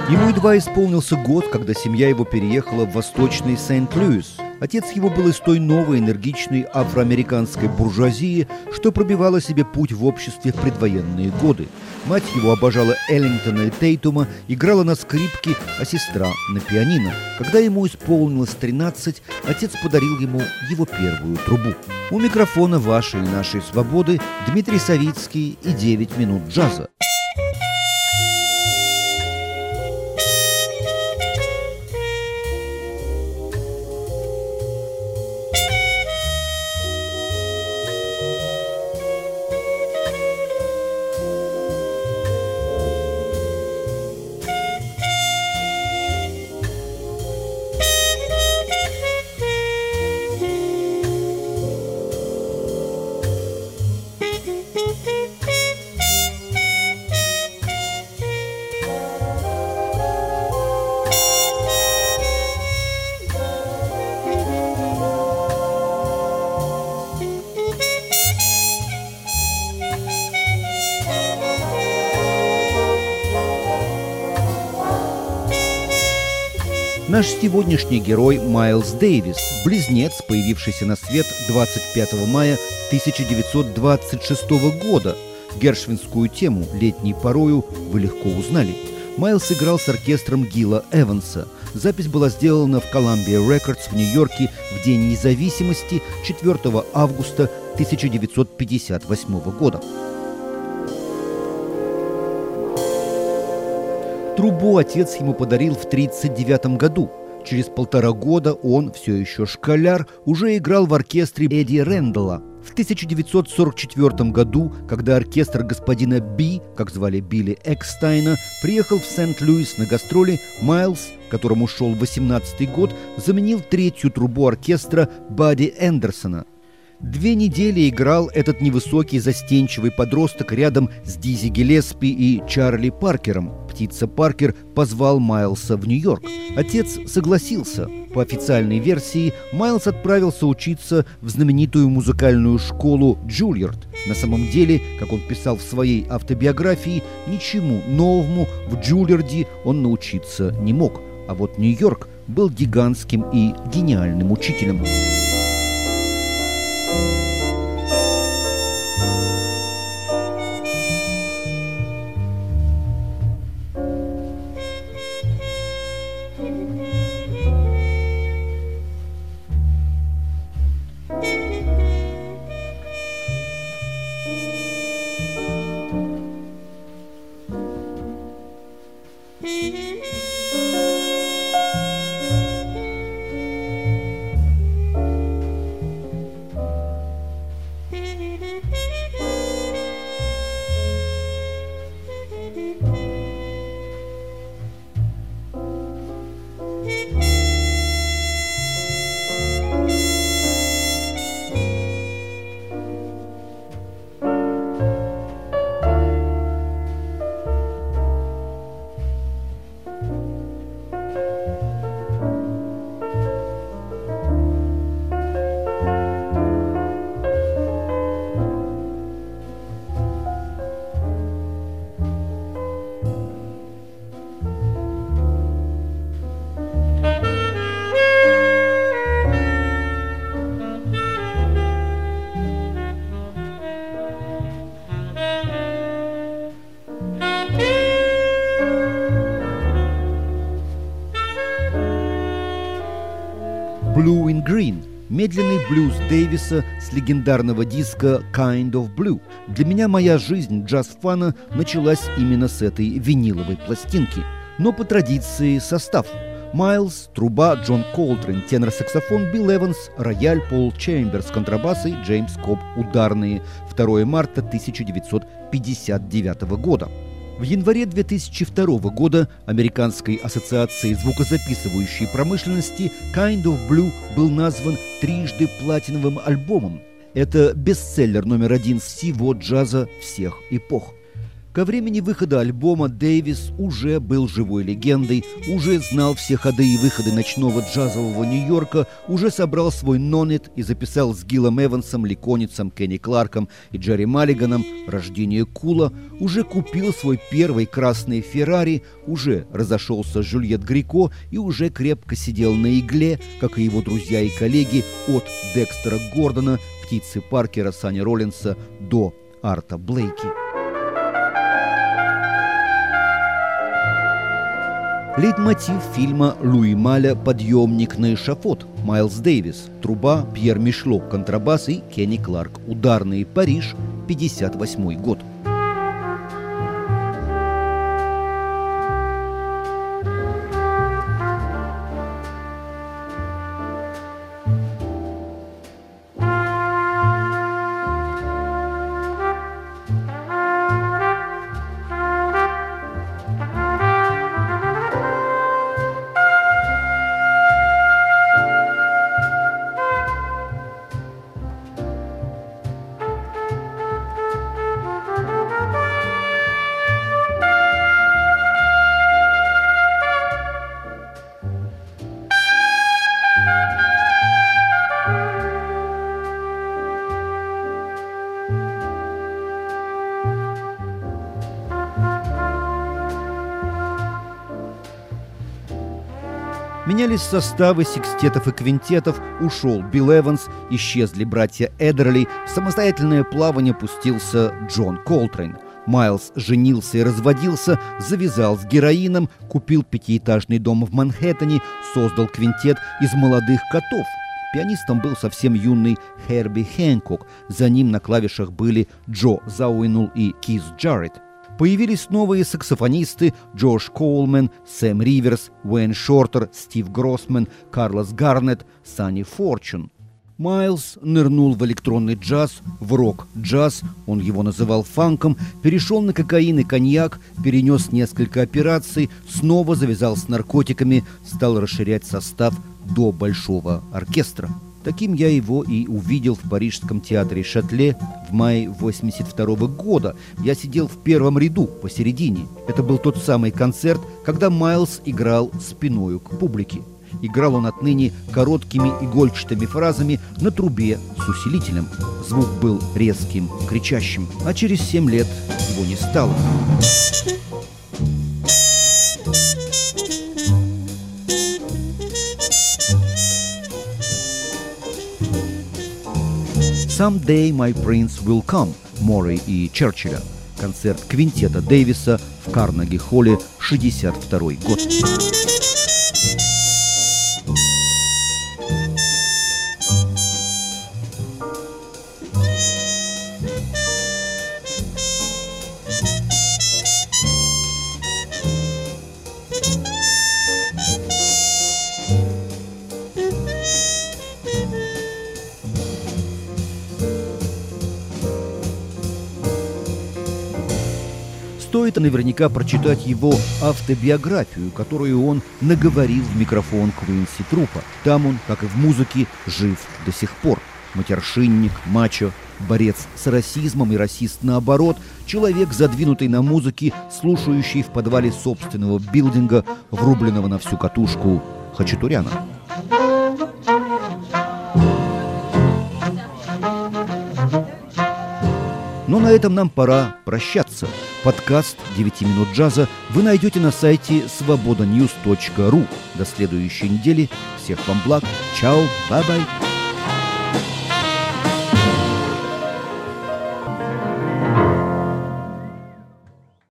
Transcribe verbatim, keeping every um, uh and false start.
Ему едва исполнился год, когда семья его переехала в восточный Сент-Луис. Отец его был из той новой энергичной афроамериканской буржуазии, что пробивала себе путь в обществе в предвоенные годы. Мать его обожала Эллингтона и Тейтума, играла на скрипке, а сестра на пианино. Когда ему исполнилось тринадцать, отец подарил ему его первую трубу. У микрофона вашей и нашей свободы Дмитрий Савицкий и девять минут джаза. Наш сегодняшний герой Майлз Дэвис, близнец, появившийся на свет двадцать пятого мая тысяча девятьсот двадцать шестого года. Гершвинскую тему «Летней порою» вы легко узнали. Майлз играл с оркестром Гила Эванса. Запись была сделана в Columbia Records в Нью-Йорке в День независимости четвёртого августа тысяча девятьсот пятьдесят восьмого года. Трубу отец ему подарил в тридцать девятом году. Через полтора года он, все еще школяр, уже играл в оркестре Эдди Рэндалла. В тысяча девятьсот сорок четвёртом году, когда оркестр господина Би, как звали Билли Экстайна, приехал в Сент-Луис на гастроли, Майлз, которому шел восемнадцатый год, заменил третью трубу оркестра Бадди Эндерсона. Две недели играл этот невысокий застенчивый подросток рядом с Дизи Гиллеспи и Чарли Паркером. Птица Паркер позвал Майлса в Нью-Йорк. Отец согласился. По официальной версии, Майлз отправился учиться в знаменитую музыкальную школу Джульярд. На самом деле, как он писал в своей автобиографии, ничему новому в Джульярде он научиться не мог. А вот Нью-Йорк был гигантским и гениальным учителем. Blue in Green – медленный блюз Дэвиса с легендарного диска Kind of Blue. Для меня моя жизнь джаз-фана началась именно с этой виниловой пластинки. Но по традиции состав. Майлз, труба, Джон Колтрейн, тенор-саксофон, Билл Эванс, рояль, Пол Чемберс, контрабасы и Джеймс Коб, ударные. второго марта тысяча девятьсот пятьдесят девятого года. В январе две тысячи второго года Американской ассоциацией звукозаписывающей промышленности Kind of Blue был назван трижды платиновым альбомом. Это бестселлер номер один всего джаза всех эпох. Ко времени выхода альбома Дэвис уже был живой легендой, уже знал все ходы и выходы ночного джазового Нью-Йорка, уже собрал свой нонет и записал с Гиллом Эвансом, Ликоницем, Кенни Кларком и Джерри Маллиганом «Рождение Кула», уже купил свой первый красный Феррари, уже разошелся с Жюльет Греко и уже крепко сидел на игле, как и его друзья и коллеги, от Декстера Гордона, Птицы Паркера, Санни Роллинса до Арта Блейки. Лейтмотив фильма Луи Маля «Подъемник на эшафот». Майлз Дэвис – труба, Пьер Мишло – контрабас и Кенни Кларк – ударные. Париж, пятьдесят восьмой год. Менялись составы секстетов и квинтетов, ушел Билл Эванс, исчезли братья Эддерли, в самостоятельное плавание пустился Джон Колтрейн. Майлз женился и разводился, завязал с героином, купил пятиэтажный дом в Манхэттене, создал квинтет из молодых котов. Пианистом был совсем юный Херби Хэнкок, за ним на клавишах были Джо Зауинул и Кис Джарретт. Появились новые саксофонисты Джош Коулман, Сэм Риверс, Уэйн Шортер, Стив Гроссман, Карлос Гарнетт, Санни Форчун. Майлз нырнул в электронный джаз, в рок-джаз, он его называл фанком, перешел на кокаин и коньяк, перенес несколько операций, снова завязал с наркотиками, стал расширять состав до большого оркестра. Таким я его и увидел в Парижском театре Шатле в мае восемьдесят второго года. Я сидел в первом ряду, посередине. Это был тот самый концерт, когда Майлз играл спиною к публике. Играл он отныне короткими игольчатыми фразами на трубе с усилителем. Звук был резким, кричащим, а через семь лет его не стало. «Someday my prince will come» Морей и Черчилля. Концерт квинтета Дэвиса в Карнеги-холле, шестьдесят второй год. Стоит наверняка прочитать его автобиографию, которую он наговорил в микрофон Квинси Трупа. Там он, как и в музыке, жив до сих пор. Матершинник, мачо, борец с расизмом и расист наоборот, человек, задвинутый на музыке, слушающий в подвале собственного билдинга, врубленного на всю катушку хачатуряна. Но на этом нам пора прощаться. Подкаст «девять минут джаза» вы найдете на сайте свобода ньюс точка ру. До следующей недели. Всех вам благ. Чао. Бай-бай.